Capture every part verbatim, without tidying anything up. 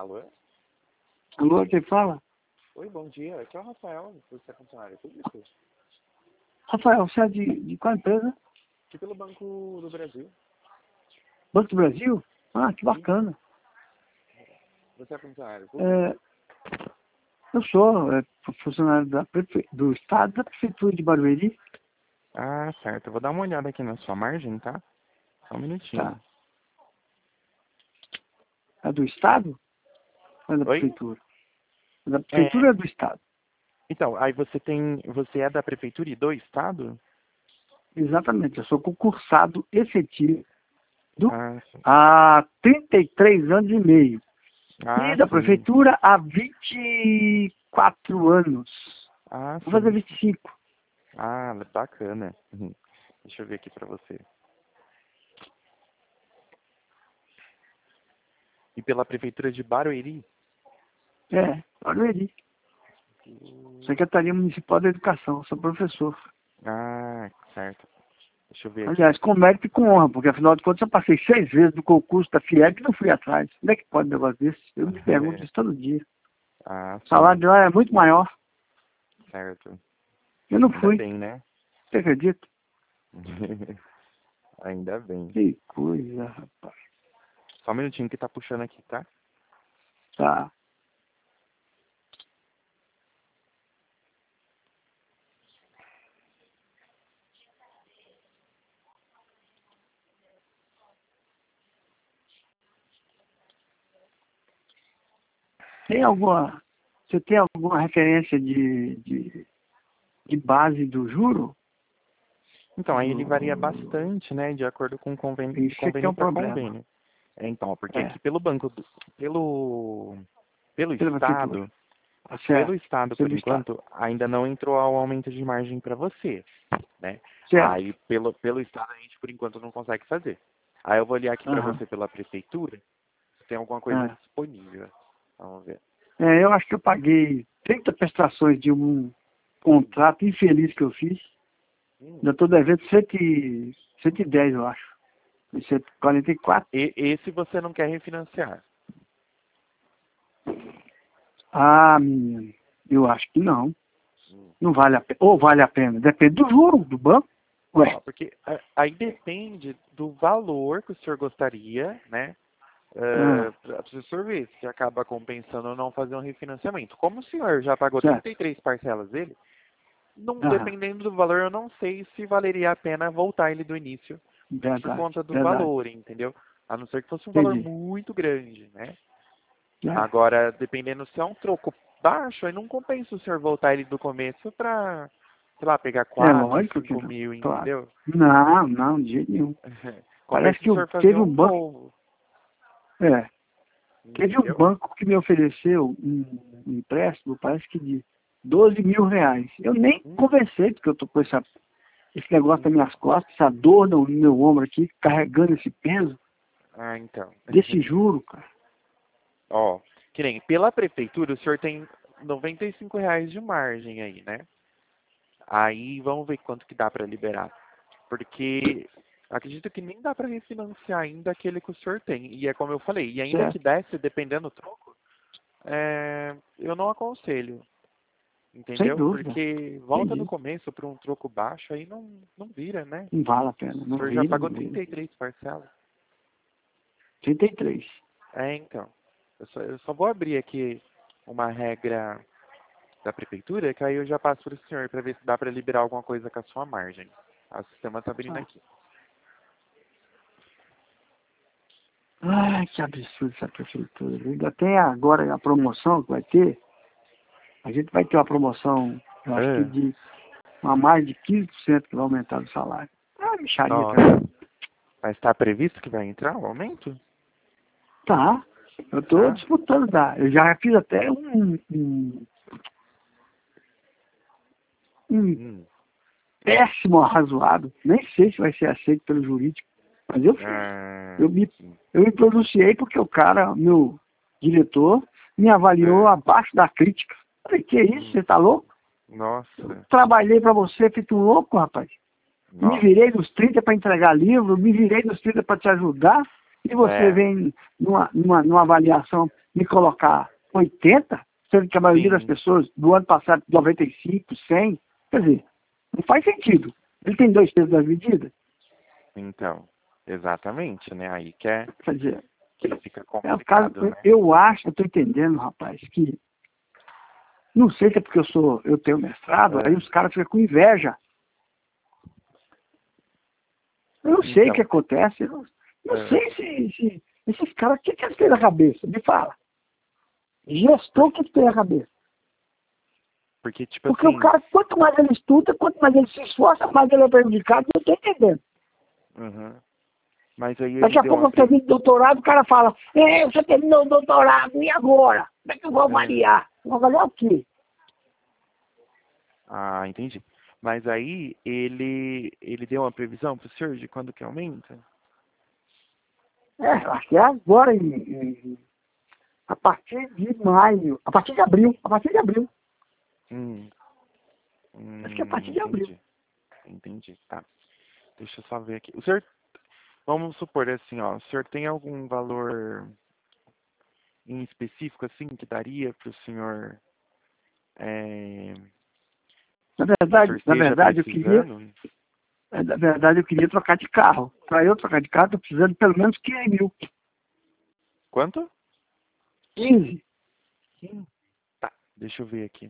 Alô? Alô, quem fala? Oi, bom dia. Aqui é o Rafael, você é funcionário público? Rafael, você é de, de qual empresa? Aqui pelo Banco do Brasil. Banco do Brasil? Ah, que Sim. bacana. Você é funcionário público? É, eu sou é, funcionário da prefe... do Estado da Prefeitura de Barueri. Ah, certo. Eu vou dar uma olhada aqui na sua margem, tá? Só um minutinho. Tá. É do Estado? Ou é da Oi? Prefeitura? É da É. Prefeitura ou é do Estado? Então, aí você tem... Você é da Prefeitura e do Estado? Exatamente, eu sou concursado efetivo Ah, sim. há trinta e três anos e meio. Ah, E da sim. Prefeitura há vinte e quatro anos. Ah, Vou fazer sim. vinte e cinco. Ah, bacana. Uhum. Deixa eu ver aqui pra você. E pela Prefeitura de Barueri? É, Barueri. Hum. Secretaria Municipal da Educação, sou professor. Ah, certo. Deixa eu ver aqui. Aliás, com mérito e com honra, porque afinal de contas eu passei seis vezes no concurso da FIEP e não fui atrás. Como é que pode um negócio desse? Eu me pergunto isso todo dia. Ah, O salário sim. de lá é muito maior. Certo. Eu não Ainda fui. bem, né? Você acredita? Ainda bem. Que coisa, rapaz. Só um minutinho que tá puxando aqui, tá? Tá. Tem alguma. Você tem alguma referência de, de, de base do juro? Então, aí ele varia Do... bastante, né? De acordo com convênio, de Isso é que é convênio um para problema. convênio. É, então, porque É. aqui pelo banco, do- pelo, pelo Pela prefeitura. Estado, Tá pelo certo. Estado, por Pelo Estado. enquanto, ainda não entrou ao aumento de margem para você, né? Certo. Aí, pelo, pelo Estado, a gente, por enquanto, não consegue fazer. Aí eu vou olhar aqui para Aham. você pela Prefeitura, se tem alguma coisa É. disponível. Vamos ver. É, eu acho que eu paguei trinta prestações de um contrato infeliz que eu fiz. Hum. Ainda estou devendo cento e dez, eu acho. E cento e quarenta e quatro. E, esse você não quer refinanciar. Ah, menino, eu acho que não. Hum. Não vale a pena. Ou vale a pena. Depende do juro do banco. Ué. Ó, porque a- aí depende do valor que o senhor gostaria, né? Ah, Para o senhor ver se acaba compensando ou não fazer um refinanciamento. Como o senhor já pagou trinta certo. e três parcelas dele, não, Aham. dependendo do valor, eu não sei se valeria a pena voltar ele do início por Verdade. conta do Verdade. valor, entendeu? A não ser que fosse um valor Entendi. muito grande, né? É. Agora, dependendo se é um troco baixo, aí não compensa o senhor voltar ele do começo para, sei lá, pegar É quatro, lógico que cinco não. mil, Claro. entendeu? Não, não, de jeito nenhum. Parece Compensa o que eu, senhor fazer teve um um banco. novo, É. Teve um entendeu? banco que me ofereceu um um empréstimo, parece que de doze mil reais. Eu nem Hum, conversei, porque eu tô com essa, esse negócio nas então. minhas costas, essa dor no meu ombro aqui, carregando esse peso Ah, então. desse juro, cara. Ó, que nem pela prefeitura, o senhor tem noventa e cinco reais de margem aí, né? Aí vamos ver quanto que dá para liberar. Porque acredito que nem dá para refinanciar ainda aquele que o senhor tem. E é como eu falei, e ainda que Certo? desse, dependendo do troco, é, eu não aconselho. Sem Entendeu? dúvida. Porque volta no Entendi. começo para um troco baixo, aí não, não vira, né? Não vale a pena. O Não senhor já vira, pagou não vira. trinta e três parcelas. trinta e três. É, então. Eu só, eu só vou abrir aqui uma regra da prefeitura, que aí eu já passo para o senhor para ver se dá para liberar alguma coisa com a sua margem. Ah, o sistema está abrindo Ah. aqui. Ai, que absurdo essa prefeitura. Ainda tem agora a promoção que vai ter. A gente vai ter uma promoção, eu acho que Ah, de a mais de quinze por cento que vai aumentar o salário. Ah, mixaria nossa. também. Mas está previsto que vai entrar o aumento? Tá. Eu estou Tá? disputando, tá? Eu já fiz até um, um, um Hum. péssimo arrazoado. Nem sei se vai ser aceito pelo jurídico, mas eu fiz. Ah, Eu me, sim. eu me pronunciei porque o cara, meu diretor, me avaliou Ah, abaixo da crítica. Falei, que isso? hum. Você tá louco? Eu Nossa. trabalhei para você, feito um louco, rapaz. Me Nossa. virei dos trinta para entregar livro, me virei dos trinta para te ajudar. E você É. vem numa, numa, numa avaliação me colocar oitenta, sendo que a maioria Sim. das pessoas do ano passado, noventa e cinco, cem, quer dizer, não faz sentido. Ele tem dois terços das medidas. Então, exatamente, né? Aí que é Quer dizer, que fica é o caso, complicado, né? eu acho, eu estou entendendo, rapaz, que não sei se é porque eu sou, eu tenho mestrado, É. aí os caras ficam com inveja. Eu não sei o Então, que acontece, eu não, não é. sei se, se esses caras, o que, que eles têm na cabeça? Me fala. Gestor, o que, que tem na cabeça? Porque, tipo Porque assim, o cara, quanto mais ele estuda, quanto mais ele se esforça, mais ele é prejudicado, eu estou entendendo. uhum. Mas aí Daqui ele a deu pouco uma você pre... termina o doutorado, o cara fala, é, você terminou o doutorado, e agora? Como é que eu vou é. avaliar? Vou avaliar o quê? Ah, entendi. Mas aí ele ele deu uma previsão pro senhor de quando que aumenta? É, eu acho que é agora, em, em- a partir de maio, a partir de abril, a partir de abril. Hum. Acho que é a Hum, partir de abril. entendi. Entendi, tá. Deixa eu só ver aqui. O senhor, vamos supor assim, ó, o senhor tem algum valor em específico assim que daria para o senhor, é, Na que o senhor verdade, na esteja verdade, eu queria, precisando? na verdade, eu queria trocar de carro. Para eu trocar de carro, estou precisando de pelo menos quinze mil. Quanto? quinze. Hum, tá, deixa eu ver aqui.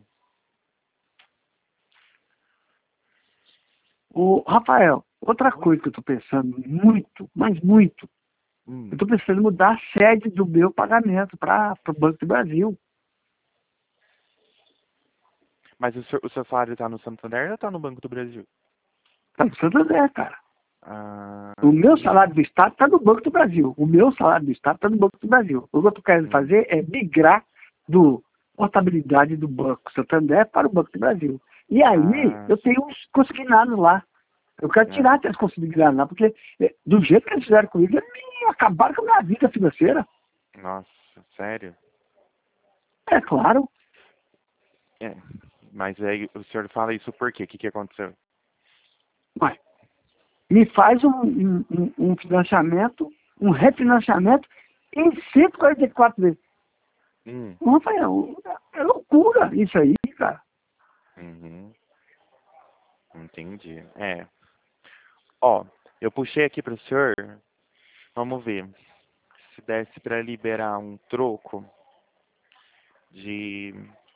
O Rafael, outra Oi? coisa que eu estou pensando muito, mas muito, eu Hum. estou pensando em mudar a sede do meu pagamento para o Banco do Brasil. Mas o, senhor, o seu salário está no Santander ou está no Banco do Brasil? Está no Santander, cara. Ah, O meu entendi. salário do Estado está no Banco do Brasil. O meu salário do Estado está no Banco do Brasil. O que eu estou querendo Hum. fazer é migrar do portabilidade do Banco Santander para o Banco do Brasil. E aí, Ah, eu tenho uns consignados lá. Eu quero ah, tirar aqueles consignados lá, porque eh, do jeito que eles fizeram comigo, eles me acabaram com a minha vida financeira. nossa, sério? É claro. É. Mas aí o senhor fala isso por quê? O que, que aconteceu? Mas me faz um, um, um- um financiamento, um refinanciamento em cento e quarenta e quatro vezes. Hum. Não, Rafael, é loucura isso aí, cara. Uhum. Entendi. É. Ó, eu puxei aqui para o senhor. Vamos ver. Se desse para liberar um troco de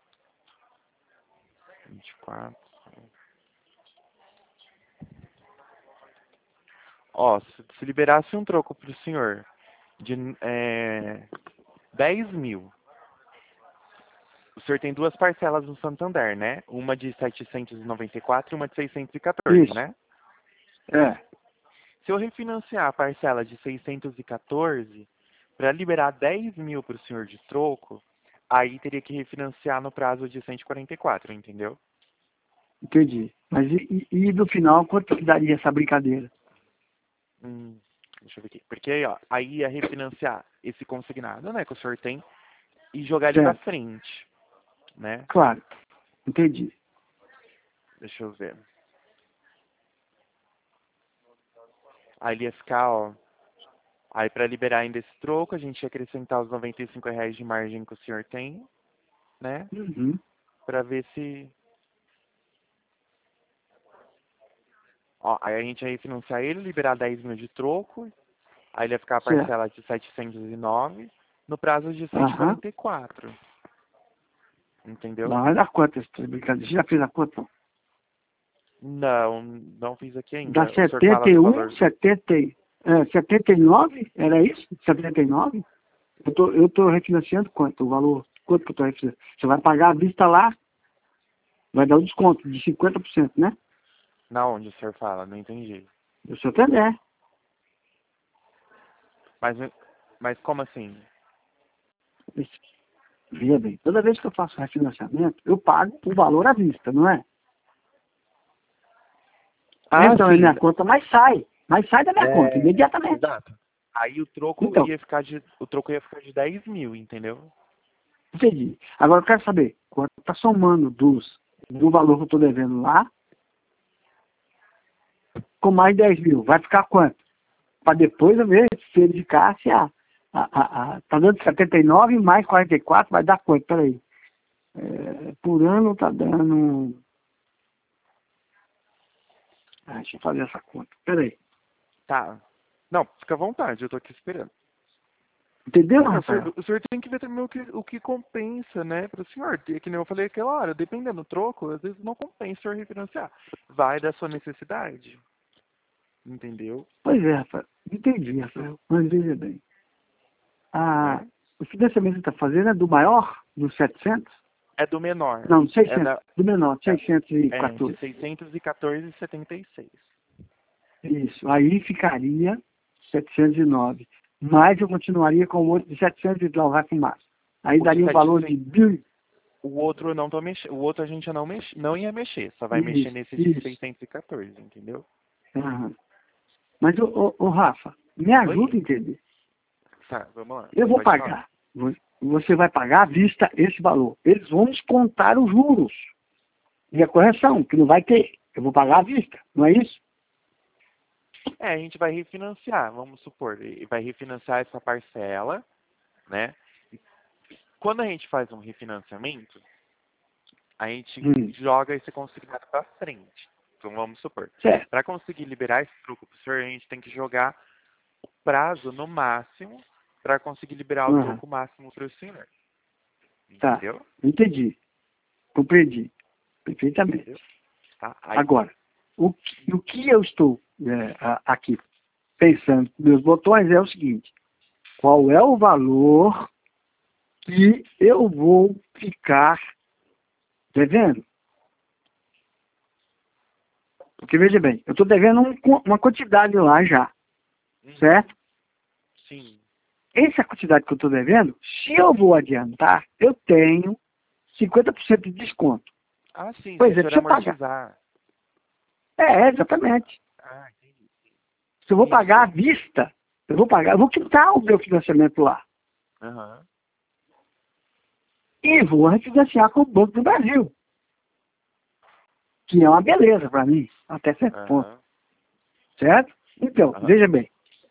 vinte e quatro. Ó, se, se liberasse um troco para o senhor de é, dez mil. O senhor tem duas parcelas no Santander, né? Uma de setecentos e noventa e quatro e uma de seiscentos e quatorze, Isso. né? É. Se eu refinanciar a parcela de seiscentos e quatorze para liberar dez mil para o senhor de troco, aí teria que refinanciar no prazo de cento e quarenta e quatro, entendeu? Entendi. Mas e, e, e no final, quanto que daria essa brincadeira? Hum, deixa eu ver aqui. Porque aí, ó, aí ia refinanciar esse consignado, né, que o senhor tem, e jogar ele para Certo. frente, né? Claro. Entendi. Deixa eu ver. Aí ele ia ficar, ó. Aí para liberar ainda esse troco, a gente ia acrescentar os noventa e cinco reais de margem que o senhor tem, né? Uhum. Para ver se. Ó, aí a gente ia refinanciar ele, liberar dez mil de troco, aí ele ia ficar a Certo. parcela de setecentos e nove no prazo de cento e Aham. quarenta e quatro, entendeu? Não, vai dar quanto essa brincadeira? Você já fez a conta? Não, não fiz aqui Dá ainda. O senhor fala setenta e do um, valor. setenta, é, setenta e nove? Era isso? setenta e nove? Eu tô, eu tô refinanciando quanto? O valor? Quanto que eu tô refinanciando? Você vai pagar à vista lá, vai dar um desconto de cinquenta por cento, né? Na onde o senhor fala? Não entendi. Do Santander. Mas, mas como assim? Veja bem, toda vez que eu faço refinanciamento, eu pago o valor à vista, não é? Ah, Entra na sim. minha conta, mas sai. Mas sai da minha conta, É, imediatamente. exato. Aí o troco Então, ia ficar de. O troco ia ficar de dez mil, entendeu? entendi. Agora eu quero saber, quanto está somando dos, do valor que eu estou devendo lá, com mais dez mil, vai ficar quanto? para depois eu ver, verificar se a, a, a, a tá dando setenta e nove mais quarenta e quatro vai dar quanto? Peraí. É, por ano tá dando... Ah, deixa eu fazer essa conta. Peraí. Tá. Não, fica à vontade, eu tô aqui esperando. Entendeu, É, o, Rafael? senhor, o senhor tem que ver também o que, o que compensa, né, para o senhor. Que nem eu falei aquela hora, dependendo do troco, às vezes não compensa o senhor refinanciar. Vai da sua necessidade. Entendeu? Pois é, Rafael. Entendi, Rafael. Mas veja bem. Ah, Né? o financiamento que você está fazendo é do maior, dos setecentos? É do menor. Não, do É, seiscentos. da, Do menor, é, é de seiscentos e quatorze. seiscentos e quatorze vírgula setenta e seis. Isso. Aí ficaria setecentos e nove. Mas eu continuaria com o outro de setecentos e lá vai fumar. Aí O de daria um valor de setecentos, mil. o outro eu não tô mexendo, o outro a gente não mex, não ia mexer, só vai mexer Isso, nesse de isso. seiscentos e quatorze, entendeu? Aham. Mas, ô, ô, ô, Rafa, me ajuda a Oi? entender. Tá, vamos lá. Eu vou Pode falar. pagar. Vo- Você vai pagar à vista esse valor. Eles vão descontar os juros e a correção, que não vai ter. Eu vou pagar à vista, não é isso? É, a gente vai refinanciar, vamos supor, e vai refinanciar essa parcela, né? E quando a gente faz um refinanciamento, a gente Hum, joga esse consignado para frente. Então vamos supor, certo. para conseguir liberar esse troco para o senhor, a gente tem que jogar o prazo no máximo para conseguir liberar o Aham. troco máximo para o senhor. Tá. Entendeu? Entendi. Compreendi. Perfeitamente. Entendeu? Tá? Aí, Agora, o que, o que eu estou é, a- aqui pensando com meus botões é o seguinte: qual é o valor que eu vou ficar devendo? Porque veja bem, eu estou devendo um, uma quantidade lá já, uhum, certo? sim. Essa quantidade que eu estou devendo, se eu vou adiantar, eu tenho cinquenta por cento de desconto. Ah, sim, Por se o exemplo, senhor se eu pagar. amortizar. É, exatamente. Ah, entendi. Se eu vou pagar à Isso. vista, eu vou pagar, eu vou quitar o meu financiamento lá. Aham. E vou refinanciar com o Banco do Brasil. Que é uma beleza para mim, até certo ponto. Aham. Certo? Então, Aham. veja bem.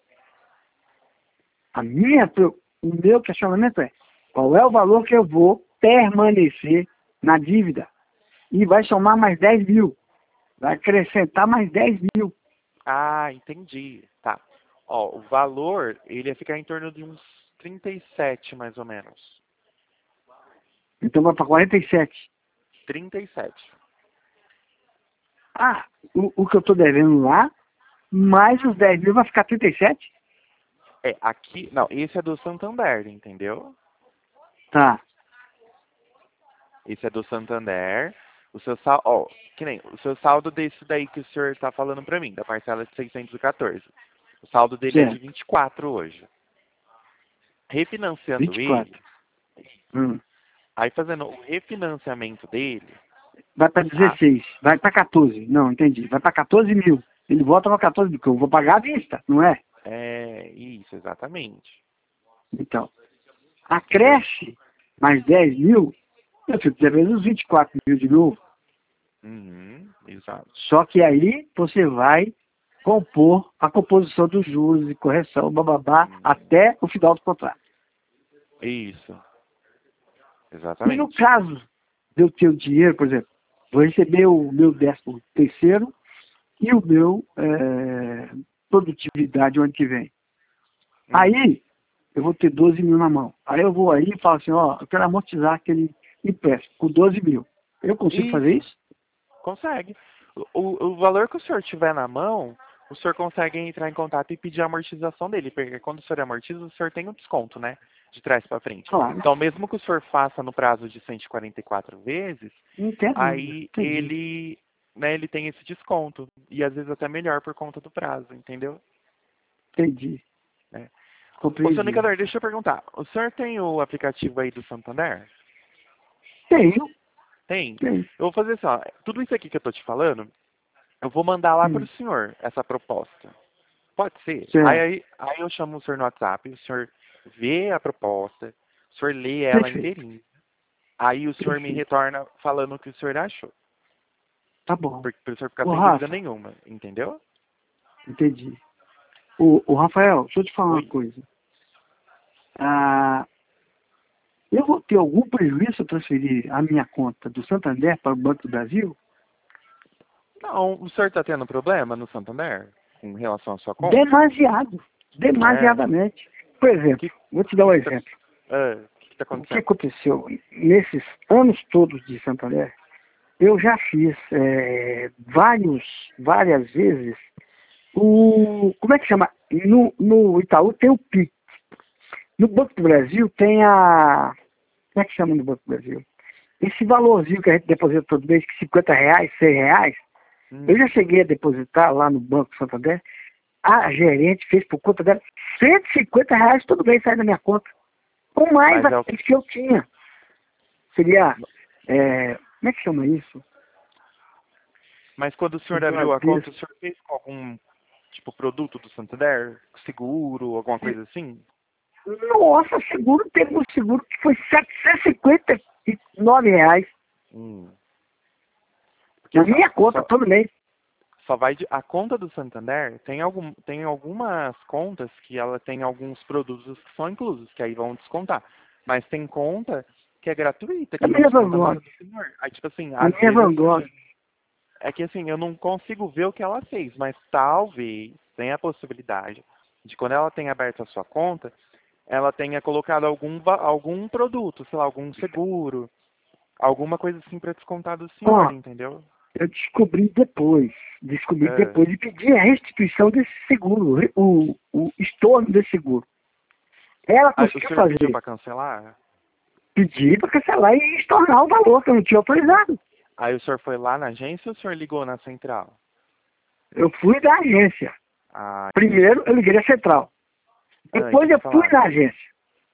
A minha, o meu questionamento é, qual é o valor que eu vou permanecer na dívida? E vai somar mais dez mil. Vai acrescentar mais dez mil. Ah, entendi. Tá. Ó, o valor, ele ia ficar em torno de uns trinta e sete, mais ou menos. Então vai para quarenta e sete. trinta e sete. Ah, o, o que eu estou devendo lá, mais os dez mil vai ficar trinta e sete? É, aqui, não, esse é do Santander, entendeu? Tá. Esse é do Santander. O seu saldo, ó, que nem, o seu saldo desse daí que o senhor está falando para mim, da parcela de seiscentos e quatorze. O saldo dele é de Certo. vinte e quatro hoje. Refinanciando vinte e quatro. ele, Hum. aí fazendo o refinanciamento dele, Vai para tá? dezesseis. Vai para quatorze. Não, entendi. Vai para quatorze mil. Ele volta para quatorze mil, porque eu vou pagar à vista, não é? É, isso, exatamente. Então, Entendeu? acresce mais dez mil, eu fico devendo uns vinte e quatro mil de novo. Uhum, exato. Só que aí você vai compor a composição dos juros e correção, bababá, Hum, até o final do contrato. isso, E no exatamente. caso de eu ter o dinheiro, por exemplo, vou receber o meu décimo terceiro e o meu é, produtividade o ano que vem. Uhum. Aí eu vou ter doze mil na mão. Aí eu vou aí e falo assim, ó, eu quero amortizar aquele empréstimo com doze mil. Eu consigo fazer Isso, isso? consegue. O, o valor que o senhor tiver na mão, o senhor consegue entrar em contato e pedir a amortização dele, porque quando o senhor amortiza, o senhor tem um desconto, né? De trás para frente. Claro. Então, mesmo que o senhor faça no prazo de cento e quarenta e quatro vezes, Não tem dúvida. aí Entendi. ele, né, ele tem esse desconto. E às vezes até melhor por conta do prazo, entendeu? Entendi. Né? Ô, senhor Compreendi. Nicador, deixa eu perguntar. O senhor tem o aplicativo aí do Santander? Tenho, Tem? tenho. Eu vou fazer assim, ó. Tudo isso aqui que eu tô te falando, eu vou mandar lá para o Hum, senhor essa proposta. Pode ser? Aí, certo. aí, aí eu chamo o senhor no WhatsApp, o senhor vê a proposta, o senhor lê ela Perfeito. inteirinha. Aí o senhor me Perfeito. retorna falando o que o senhor achou. Tá bom. Para o senhor ficar Ô, sem dúvida Rafa, nenhuma, entendeu? entendi. O, o Rafael, deixa eu te falar Oi. uma coisa. Ah, eu vou ter algum prejuízo se eu transferir a minha conta do Santander para o Banco do Brasil? Não, o senhor está tendo problema no Santander com relação à sua conta? Demasiado. É. Demasiadamente. Por exemplo, Que, vou te dar um que que tá, exemplo. é, o que está O que acontecendo? aconteceu nesses anos todos de Santander? Eu já fiz é, vários, várias vezes o... Como é que chama? No, no Itaú tem o Pix. No Banco do Brasil tem a... Como é que chama no Banco do Brasil? Esse valorzinho que a gente deposita todo mês, que cinquenta reais, cem reais, Hum. eu já cheguei a depositar lá no Banco Santander, a gerente fez por conta dela cento e cinquenta reais todo mês sai da minha conta. Ou mais Mas é o- aqueles que eu tinha. Seria, é, como é que chama isso? Mas quando o senhor Seria uma abriu a vez- conta, o senhor fez com algum tipo produto do Santander? Seguro, alguma coisa assim? Nossa, seguro, teve um seguro que foi setecentos e cinquenta e nove reais Hum. Porque na assim, minha ó, conta só, todo mês. só vai de, a conta do Santander tem algum tem algumas contas que ela tem alguns produtos que são inclusos, que aí vão descontar. Mas tem conta que é gratuita, A que não minha desconta Van nada Gogh, do senhor. Aí tipo assim, a às minha vezes Van Gogh, é que assim, eu não consigo ver o que ela fez, mas talvez tenha a possibilidade de quando ela tenha aberto a sua conta, ela tenha colocado algum va- algum produto, sei lá, algum seguro, alguma coisa assim para descontar do senhor, ó, entendeu? eu descobri depois, descobri É. depois e pedi a restituição desse seguro, o, o estorno desse seguro. Ela Ah, o conseguiu senhor pediu fazer, para cancelar? pedir para cancelar e estornar o valor que eu não tinha autorizado. Aí o senhor foi lá na agência ou o senhor ligou na central? Eu fui da agência. Ah, entendi. Primeiro eu liguei na central. Ah, e o que Depois que eu fui falaram? na agência.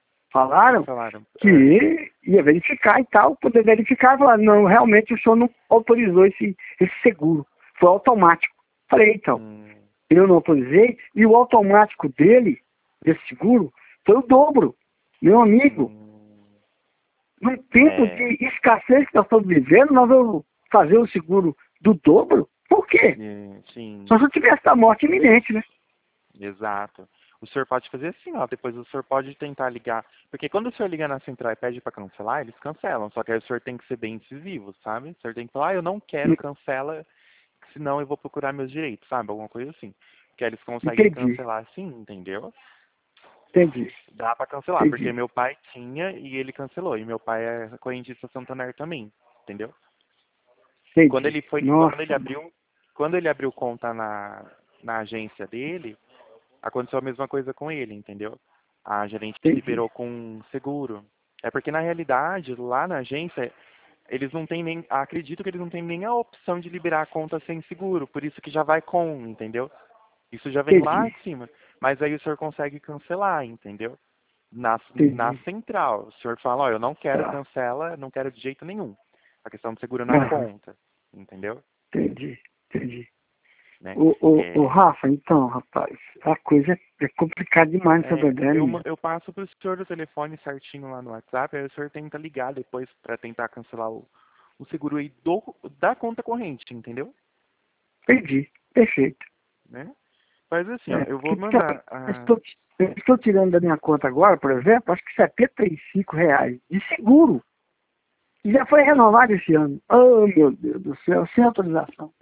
O que que Falaram falaram? Ah, que ia verificar e tal, poder verificar, falaram, não, realmente o senhor não autorizou esse, esse seguro. Foi automático. Falei, então, hum, eu não autorizei, e o automático dele, desse seguro, foi o dobro. Meu amigo, hum, num tempo é, de escassez que nós estamos vivendo, nós vamos fazer o seguro do dobro? Por quê? é, sim. Só se eu tivesse a morte iminente, né? Exato. O senhor pode fazer assim, ó. Depois o senhor pode tentar ligar. Porque quando o senhor liga na central e pede para cancelar, eles cancelam. Só que aí o senhor tem que ser bem incisivo, sabe? O senhor tem que falar, ah, eu não quero, cancela, senão eu vou procurar meus direitos, sabe? Alguma coisa assim. Que aí eles conseguem Entendi, cancelar sim, entendeu? entendi, Dá para cancelar, porque entendi, meu pai tinha e ele cancelou. E meu pai é correntista Santander também, entendeu? E quando entendi. ele foi, quando ele Nossa, abriu, quando ele abriu conta na, na agência dele, aconteceu a mesma coisa com ele, entendeu? A gerente entendi, liberou com seguro. É porque na realidade, lá na agência, eles não têm nem, acredito que eles não têm nem a opção de liberar a conta sem seguro, por isso que já vai com, entendeu? Isso já vem lá entendi, de cima. Mas aí o senhor consegue cancelar, entendeu? Na, na entendi. central. O senhor fala, ó, eu não quero Tá. cancela, não quero de jeito nenhum. A questão do seguro na Aham, conta, entendeu? entendi, entendi. Né? O, o, o É, Rafa, então, rapaz, a coisa é complicada demais nessa É, eu, ma- Goiânia. eu passo para o senhor o telefone certinho lá no WhatsApp, aí o senhor tenta ligar depois para tentar cancelar o, o seguro aí do, da conta corrente, entendeu? Entendi, perfeito. Né? Mas assim, ó, É, eu vou porque tá, mandar eu a. estou, eu estou tirando da minha conta agora, por exemplo, acho que setenta e cinco reais de seguro. E já foi renovado esse ano. Oh, meu Deus do céu, sem autorização.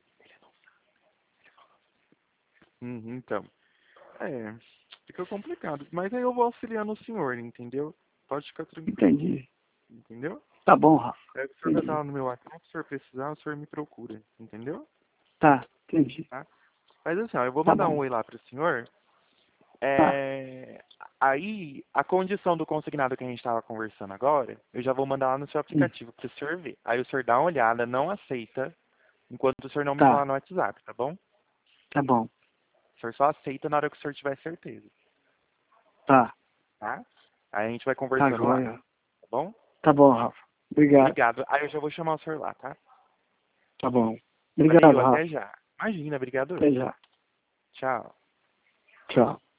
Uhum, então, é, fica complicado. Mas aí eu vou auxiliando o senhor, entendeu? Pode ficar tranquilo, Entendi. entendeu? Tá bom, Rafa. Aí o senhor vai estar Entendi. lá no meu WhatsApp, se o senhor precisar, o senhor me procura, entendeu? Tá, entendi. Tá? Mas assim, ó, eu vou Tá mandar um bom. oi lá pro senhor. Tá. É, aí, a condição do consignado que a gente estava conversando agora, eu já vou mandar lá no seu Hum, aplicativo para o senhor ver. Aí o senhor dá uma olhada, não aceita, enquanto o senhor não me falar tá, no WhatsApp, tá bom? tá bom. O senhor só aceita na hora que o senhor tiver certeza, Tá, tá? Aí a gente vai tá conversando lá, jóia. tá bom? Tá bom, Rafa. Obrigado. Obrigado. Aí eu já vou chamar o senhor lá, tá? Tá bom. Valeu, Obrigado, até Rafa. já. Imagina, obrigado Até eu. já. Tchau. Tchau.